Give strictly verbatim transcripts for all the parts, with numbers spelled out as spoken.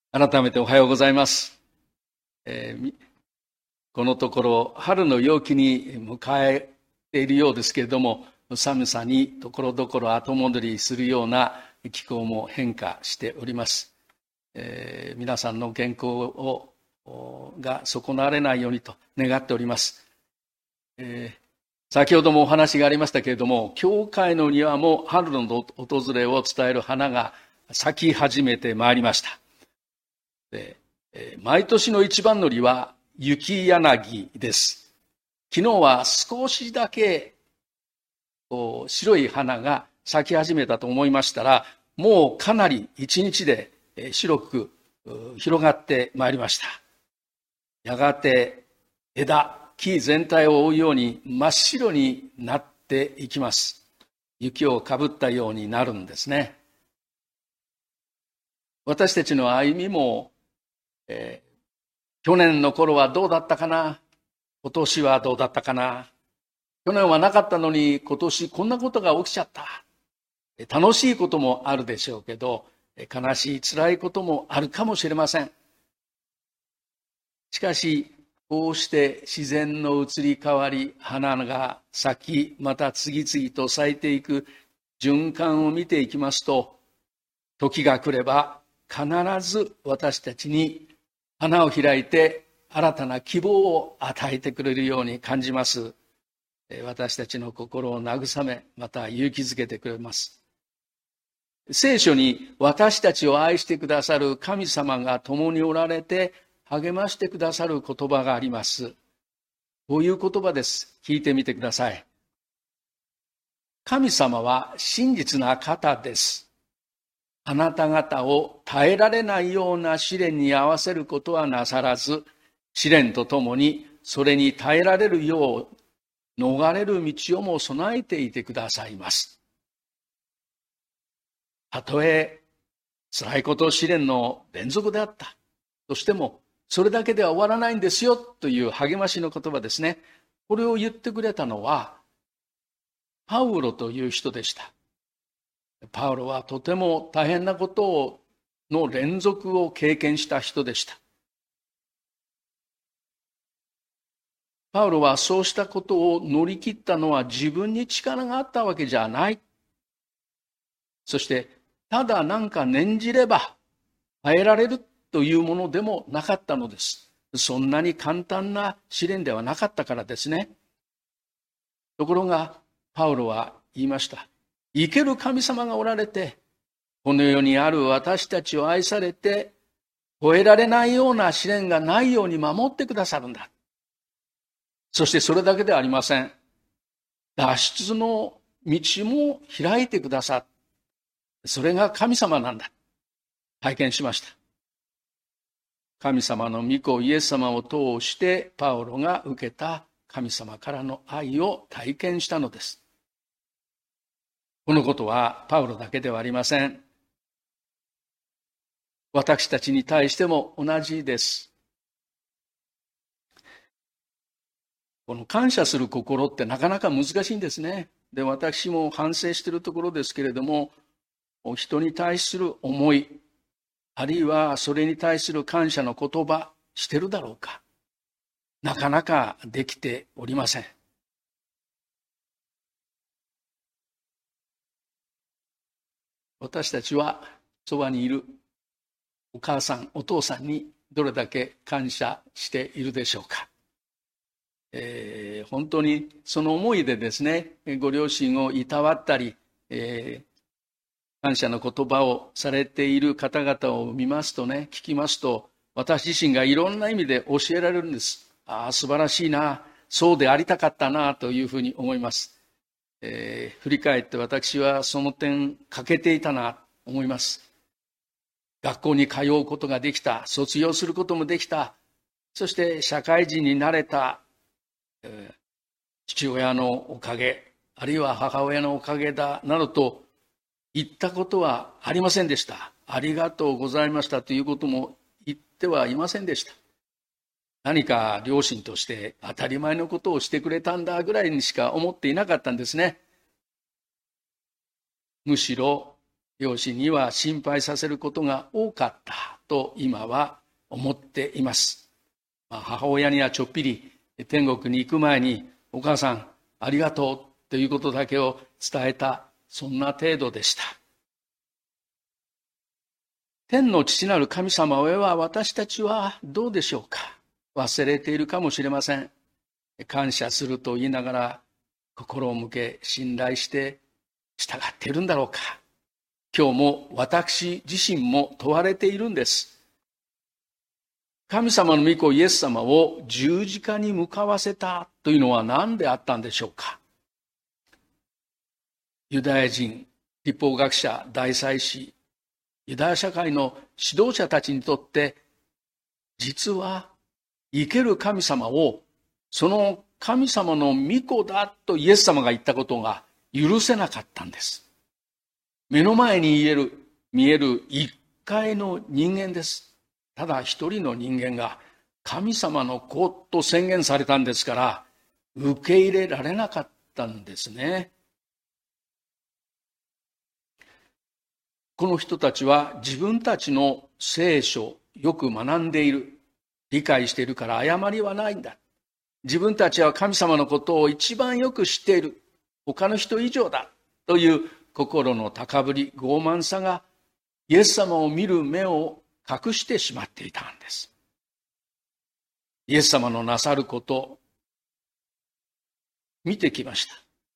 改めておはようございます。えー、このところ春の陽気に迎えているようですけれども、寒さにところどころ後戻りするような気候も変化しております。えー、皆さんの健康をが損なわれないようにと願っております。えー、先ほどもお話がありましたけれども、教会の庭も春の訪れを伝える花が咲き始めてまいりました。で毎年の一番乗りは雪柳です。昨日は少しだけこう白い花が咲き始めたと思いましたら、もうかなり一日で白く広がってまいりました。やがて枝、木全体を覆うように真っ白になっていきます。雪をかぶったようになるんですね。私たちの歩みもえー、去年の頃はどうだったかな、今年はどうだったかな、去年はなかったのに今年こんなことが起きちゃった。楽しいこともあるでしょうけど、悲しい辛いこともあるかもしれません。しかしこうして自然の移り変わり、花が咲きまた次々と咲いていく循環を見ていきますと、時が来れば必ず私たちに花を開いて新たな希望を与えてくれるように感じます。私たちの心を慰め、また勇気づけてくれます。聖書に私たちを愛してくださる神様が共におられて励ましてくださる言葉があります。こういう言葉です。聞いてみてください。神様は真実な方です。あなた方を耐えられないような試練に合わせることはなさらず、試練とともにそれに耐えられるよう逃れる道をも備えていてくださいます。たとえ辛いこと試練の連続であったとしても、それだけでは終わらないんですよという励ましの言葉ですね。これを言ってくれたのはパウロという人でした。パウロはとても大変なことの連続を経験した人でした。パウロはそうしたことを乗り切ったのは自分に力があったわけじゃない。そしてただなんか念じれば耐えられるというものでもなかったのです。そんなに簡単な試練ではなかったからですね。ところがパウロは言いました。生ける神様がおられて、この世にある私たちを愛されて、越えられないような試練がないように守ってくださるんだ。そしてそれだけではありません。脱出の道も開いてくださる。それが神様なんだ。体験しました。神様の御子イエス様を通してパウロが受けた神様からの愛を体験したのです。このことはパウロだけではありません。私たちに対しても同じです。この感謝する心ってなかなか難しいんですね。で、私も反省しているところですけれども、人に対する思い、あるいはそれに対する感謝の言葉、してるだろうか。なかなかできておりません。私たちはそばにいるお母さん、お父さんにどれだけ感謝しているでしょうか。えー、本当にその思いでですね、ご両親をいたわったり、えー、感謝の言葉をされている方々を見ますとね、聞きますと、私自身がいろんな意味で教えられるんです。ああ、素晴らしいな、そうでありたかったなというふうに思います。えー、振り返って私はその点欠けていたなと思います。学校に通うことができた、卒業することもできた、そして社会人になれた、えー、父親のおかげ、あるいは母親のおかげだなどと言ったことはありませんでした。ありがとうございましたということも言ってはいませんでした。何か両親として当たり前のことをしてくれたんだぐらいにしか思っていなかったんですね。むしろ両親には心配させることが多かったと今は思っています。まあ、母親にはちょっぴり天国に行く前に、お母さんありがとうということだけを伝えた、そんな程度でした。天の父なる神様へは私たちはどうでしょうか。忘れているかもしれません。感謝すると言いながら心を向け信頼して従っているんだろうか。今日も私自身も問われているんです。神様の御子イエス様を十字架に向かわせたというのは何であったんでしょうか。ユダヤ人、律法学者、大祭司、ユダヤ社会の指導者たちにとって、実は生ける神様を、その神様の御子だとイエス様が言ったことが許せなかったんです。目の前に見える、見える一回の人間です。ただ一人の人間が神様の子と宣言されたんですから、受け入れられなかったんですね。この人たちは自分たちの聖書、よく学んでいる、理解しているから誤りはないんだ。自分たちは神様のことを一番よく知っている。他の人以上だ。という心の高ぶり、傲慢さがイエス様を見る目を隠してしまっていたんです。イエス様のなさること、見てきました。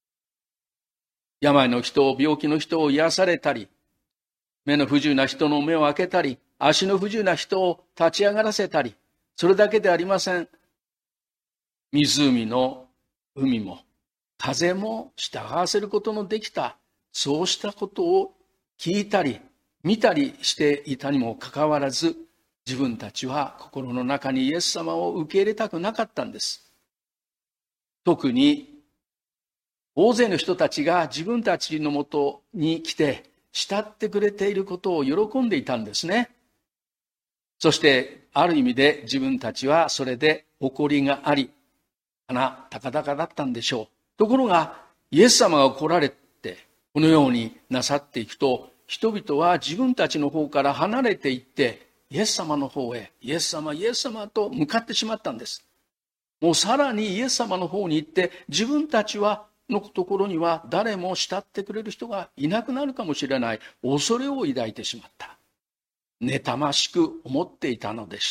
病の人を、病気の人を癒されたり、目の不自由な人の目を開けたり、足の不自由な人を立ち上がらせたり、それだけでありません。湖の海も風も従わせることのできた、そうしたことを聞いたり見たりしていたにもかかわらず、自分たちは心の中にイエス様を受け入れたくなかったんです。特に大勢の人たちが自分たちのもとに来て慕ってくれていることを喜んでいたんですね。そしてある意味で自分たちはそれで誇りがあり、鼻高々だったんでしょう。ところがイエス様が来られてこのようになさっていくと、人々は自分たちの方から離れていってイエス様の方へ、イエス様イエス様と向かってしまったんです。もうさらにイエス様の方に行って、自分たちはのところには誰も慕ってくれる人がいなくなるかもしれない恐れを抱いてしまった。妬ましく思っていたのでした。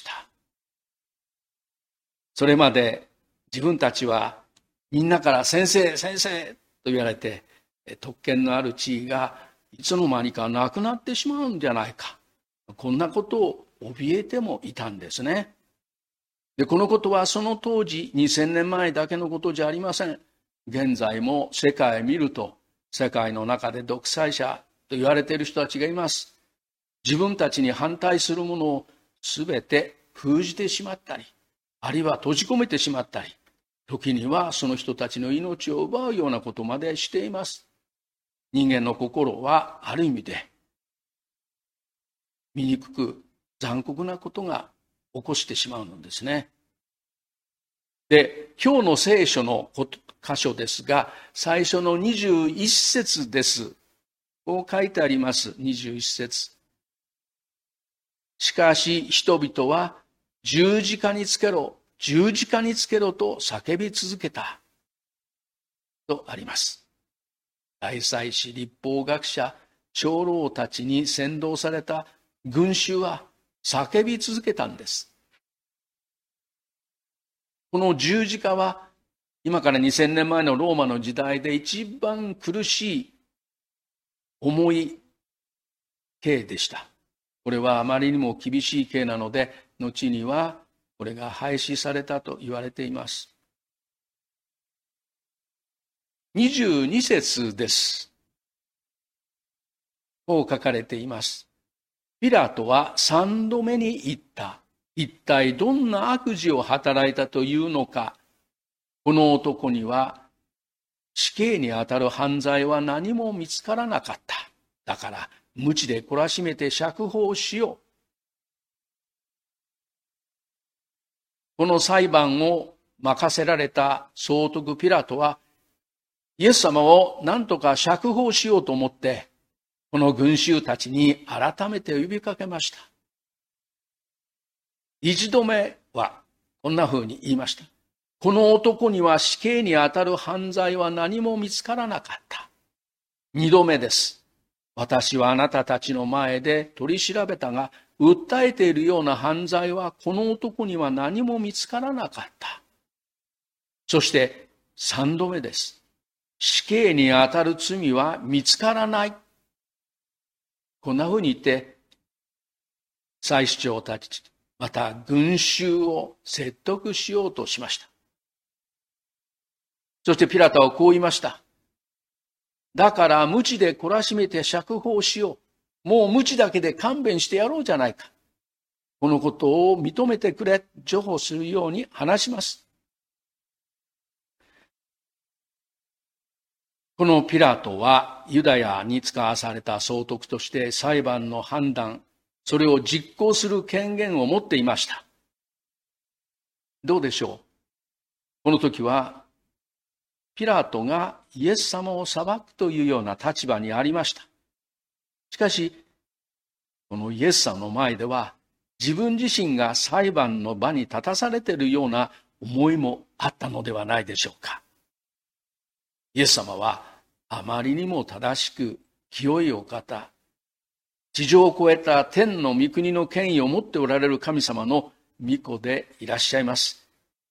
それまで自分たちはみんなから先生先生と言われて、特権のある地位がいつの間にかなくなってしまうんじゃないか、こんなことを怯えてもいたんですね。で、このことはその当時にせんねんまえだけのことじゃありません。現在も世界を見ると、世界の中で独裁者と言われている人たちがいます。自分たちに反対するものをすべて封じてしまったり、あるいは閉じ込めてしまったり、時にはその人たちの命を奪うようなことまでしています。人間の心はある意味で醜く残酷なことが起こしてしまうのですね。で、今日の聖書の箇所ですが、最初のにじゅういっ節です。こう書いてあります。にじゅういっ節。しかし人々は十字架につけろ、十字架につけろと叫び続けた。とあります。大祭司、律法学者、長老たちに扇動された群衆は叫び続けたんです。この十字架は今からにせんねんまえのローマの時代で一番苦しい重い刑でした。これはあまりにも厳しい刑なので、後にはこれが廃止されたと言われています。にじゅうに節です。こう書かれています。ピラトは三度目に言った。一体どんな悪事を働いたというのか。この男には死刑にあたる犯罪は何も見つからなかった。だから鞭で懲らしめて釈放しよう。この裁判を任せられた総督ピラトは、イエス様を何とか釈放しようと思って、この群衆たちに改めて呼びかけました。 一度目はこんな風に言いました。この男には死刑にあたる犯罪は何も見つからなかった。二度目です。私はあなたたちの前で取り調べたが、訴えているような犯罪はこの男には何も見つからなかった。そして三度目です。死刑にあたる罪は見つからない。こんな風に言って、祭司長たち、また群衆を説得しようとしました。そしてピラトはこう言いました。だから無知で懲らしめて釈放しよう。もう無知だけで勘弁してやろうじゃないか。このことを認めてくれ、譲歩するように話します。このピラトはユダヤに使わされた総督として裁判の判断、それを実行する権限を持っていました。どうでしょう。この時はピラトがイエス様を裁くというような立場にありました。しかし、このイエス様の前では自分自身が裁判の場に立たされているような思いもあったのではないでしょうか。イエス様はあまりにも正しく清いお方、地上を超えた天の御国の権威を持っておられる神様の御子でいらっしゃいます。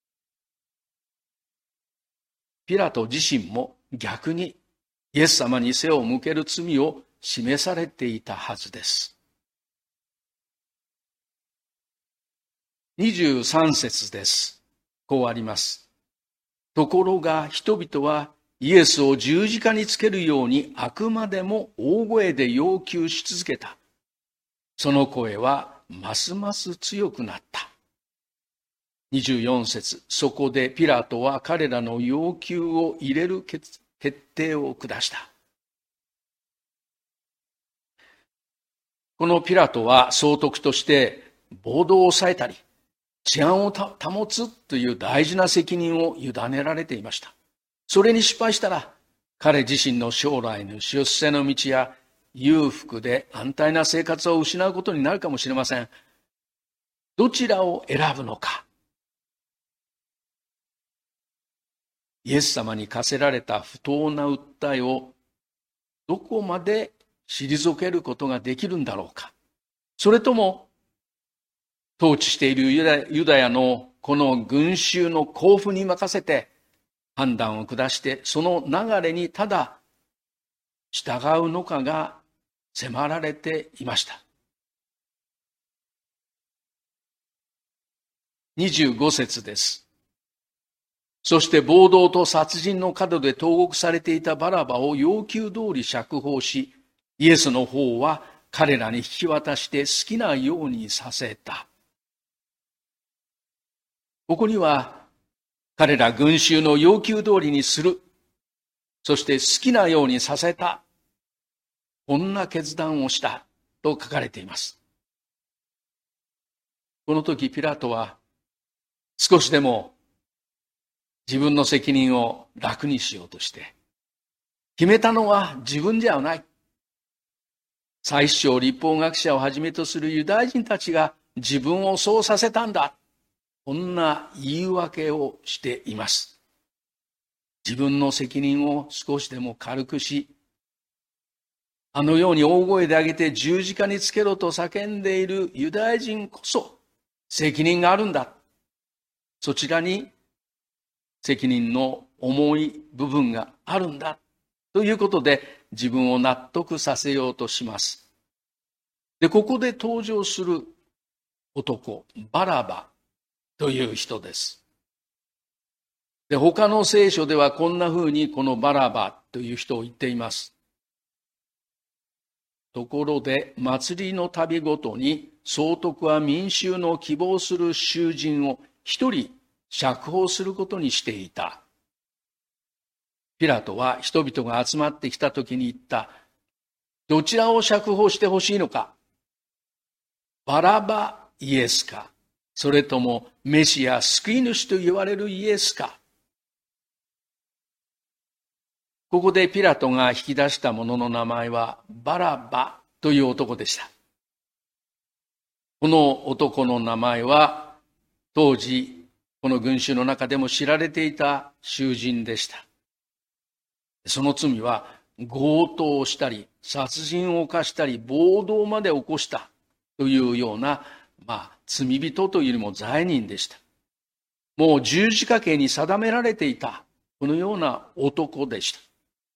ピラト自身も逆にイエス様に背を向ける罪を示されていたはずです。にじゅうさん節です。こうあります。ところが人々はイエスを十字架につけるようにあくまでも大声で要求し続けた。その声はますます強くなった。にじゅうよん節、そこでピラトは彼らの要求を入れる決定を下した。このピラトは総督として暴動を抑えたり、治安を保つという大事な責任を委ねられていました。それに失敗したら、彼自身の将来の出世の道や裕福で安泰な生活を失うことになるかもしれません。どちらを選ぶのか。イエス様に課せられた不当な訴えをどこまで退けることができるんだろうか。それとも、統治しているユダユダヤのこの群衆の興奮に任せて判断を下して、その流れにただ従うのかが迫られていました。にじゅうご節です。そして暴動と殺人の角で投獄されていたバラバを要求通り釈放し、イエスの方は彼らに引き渡して好きなようにさせた。ここには彼ら群衆の要求通りにする、そして好きなようにさせた、こんな決断をしたと書かれています。この時ピラトは少しでも自分の責任を楽にしようとして、決めたのは自分じゃない。祭司長、律法学者をはじめとするユダヤ人たちが自分をそうさせたんだ。こんな言い訳をしています。自分の責任を少しでも軽くし、あのように大声で上げて十字架につけろと叫んでいるユダヤ人こそ責任があるんだ。そちらに責任の重い部分があるんだ。ということで自分を納得させようとします。で、ここで登場する男、バラバという人です。で、他の聖書ではこんな風にこのバラバという人を言っています。ところで祭りの旅ごとに総督は民衆の希望する囚人を一人釈放することにしていた。ピラトは人々が集まってきたときに言った。どちらを釈放してほしいのか。バラバイエスか、それともメシア救い主と言われるイエスか。ここでピラトが引き出した者の名前はバラバという男でした。この男の名前は当時、この群衆の中でも知られていた囚人でした。その罪は強盗をしたり、殺人を犯したり、暴動まで起こしたというような、まあ、罪人というよりも罪人でした。もう十字架刑に定められていた、このような男でした。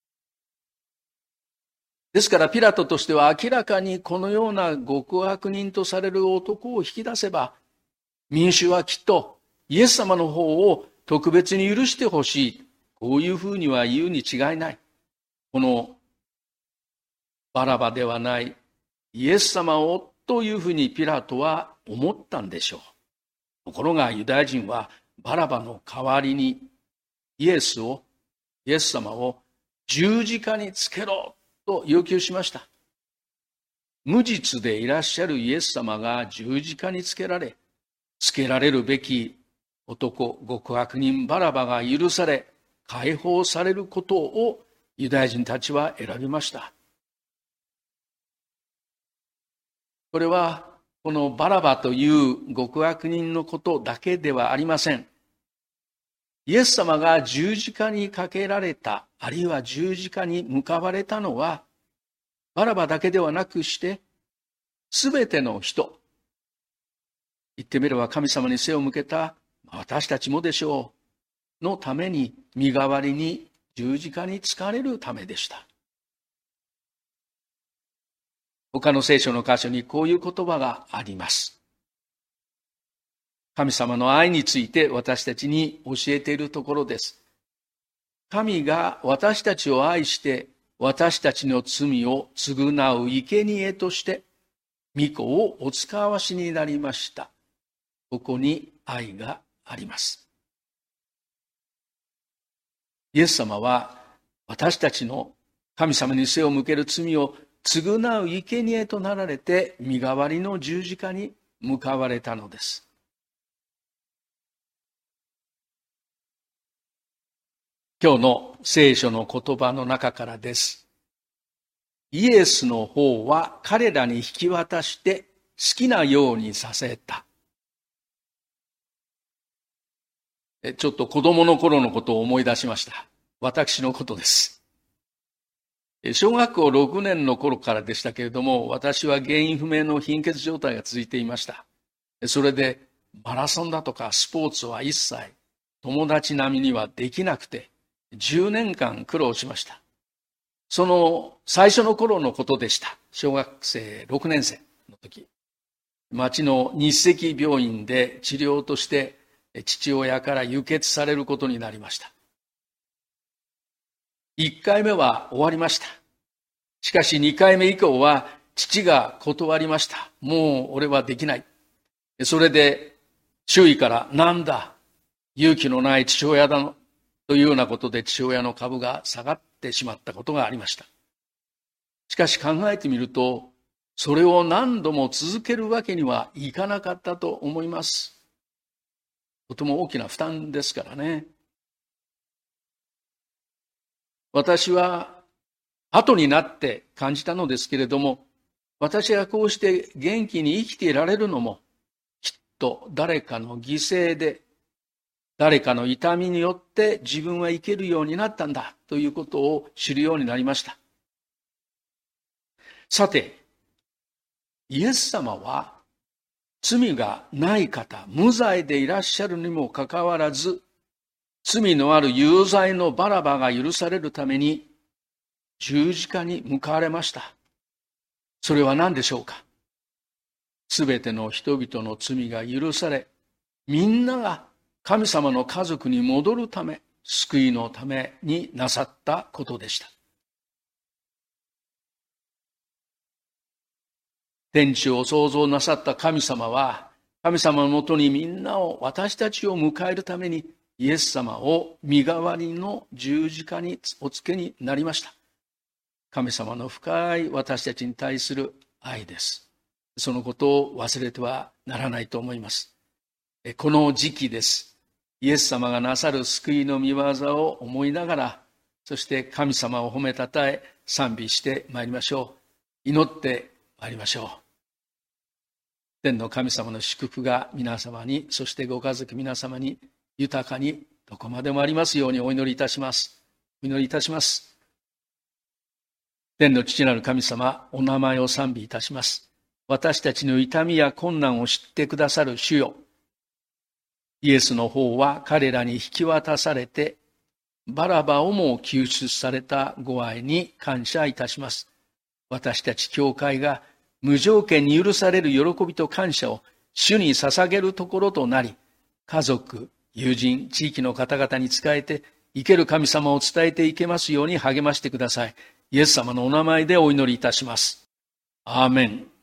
ですからピラトとしては明らかにこのような極悪人とされる男を引き出せば、民衆はきっとイエス様の方を特別に許してほしい。こういうふうには言うに違いない。このバラバではないイエス様をというふうにピラトは思ったんでしょう。ところがユダヤ人はバラバの代わりにイエスを、イエス様を十字架につけろと要求しました。無実でいらっしゃるイエス様が十字架につけられ、つけられるべき男、極悪人バラバが許され、解放されることをユダヤ人たちは選びました。これはこのバラバという極悪人のことだけではありません。イエス様が十字架にかけられた、あるいは十字架に向かわれたのは、バラバだけではなくして、すべての人、言ってみれば神様に背を向けた私たちもでしょう、のために、身代わりに十字架につかれるためでした。他の聖書の箇所にこういう言葉があります。神様の愛について私たちに教えているところです。神が私たちを愛して私たちの罪を償う生贄として御子をお使わしになりました。ここに愛があります。イエス様は私たちの神様に背を向ける罪を償う生贄となられて身代わりの十字架に向かわれたのです。今日の聖書の言葉の中からです。イエスの方は彼らに引き渡して好きなようにさせた。ちょっと子供の頃のことを思い出しました。私のことです。小学校ろくねんの頃からでしたけれども、私は原因不明の貧血状態が続いていました。それでマラソンだとかスポーツは一切友達並みにはできなくて、じゅうねんかん苦労しました。その最初の頃のことでした。小学生ろくねん生の時、町の日赤病院で治療として父親から輸血されることになりました。いっかいめは終わりました。しかしにかいめ以降は父が断りました。もう俺はできない。それで周囲からなんだ、勇気のない父親だのというようなことで父親の株が下がってしまったことがありました。しかし考えてみると、それを何度も続けるわけにはいかなかったと思います。とても大きな負担ですからね。私は後になって感じたのですけれども、私がこうして元気に生きていられるのも、きっと誰かの犠牲で、誰かの痛みによって自分は生けるようになったんだということを知るようになりました。さて、イエス様は罪がない方、無罪でいらっしゃるにもかかわらず、罪のある有罪のバラバが許されるために十字架に向かわれました。それは何でしょうか。すべての人々の罪が許され、みんなが神様の家族に戻るため、救いのためになさったことでした。天地を創造なさった神様は、神様のもとにみんなを、私たちを迎えるために、イエス様を身代わりの十字架にお付けになりました。神様の深い私たちに対する愛です。そのことを忘れてはならないと思います。この時期です。イエス様がなさる救いの御業を思いながら、そして神様を褒めたたえ賛美してまいりましょう。祈ってまいりましょう。 天の神様の祝福が皆様に、そしてご家族皆様に豊かにどこまでもありますようにお祈りいたします。お祈りいたします。天の父なる神様、お名前を賛美いたします。私たちの痛みや困難を知ってくださる主よ。イエスの方は彼らに引き渡されて、バラバをも救出されたご愛に感謝いたします。私たち教会が無条件に許される喜びと感謝を主に捧げるところとなり、家族、友人、地域の方々に仕えて、生ける神様を伝えていけますように励ましてください。イエス様のお名前でお祈りいたします。アーメン。